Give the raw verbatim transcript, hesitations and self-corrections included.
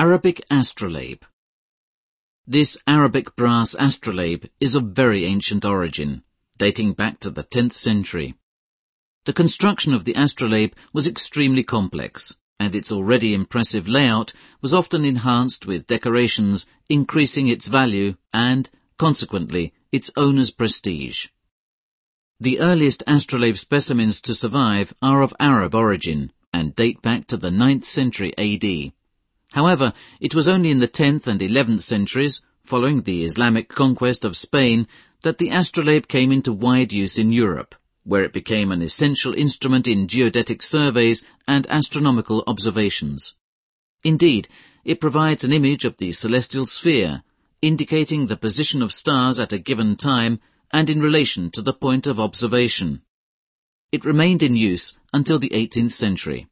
Arabic astrolabe. This Arabic brass astrolabe is of very ancient origin, dating back to the tenth century. The construction of the astrolabe was extremely complex, and its already impressive layout was often enhanced with decorations, increasing its value and, consequently, its owner's prestige. The earliest astrolabe specimens to survive are of Arab origin and date back to the ninth century A D. However, it was only in the tenth and eleventh centuries, following the Islamic conquest of Spain, that the astrolabe came into wide use in Europe, where it became an essential instrument in geodetic surveys and astronomical observations. Indeed, it provides an image of the celestial sphere, indicating the position of stars at a given time and in relation to the point of observation. It remained in use until the eighteenth century.